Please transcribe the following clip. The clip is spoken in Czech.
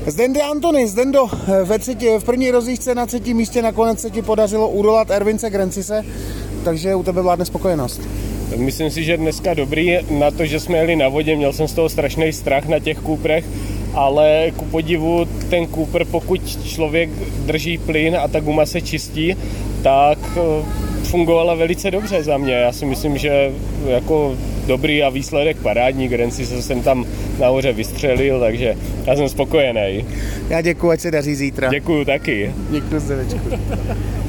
Zdendy Antony, Zdendo, v první rozjížďce na 3. místě nakonec se ti podařilo udolat Ervince Grencise, takže u tebe vládne spokojenost. Myslím si, že dneska dobrý na to, že jsme jeli na vodě, měl jsem z toho strašný strach na těch Cooperech, ale ku podivu ten Cooper, pokud člověk drží plyn a ta guma se čistí, tak fungovala velice dobře za mě. Já si myslím, že jako dobrý a výsledek parádní. Grencise jsem tam nahoře vystřelil, takže já jsem spokojený. Já děkuji, ať se daří zítra. Děkuju taky. Děkuji, Zdevečku.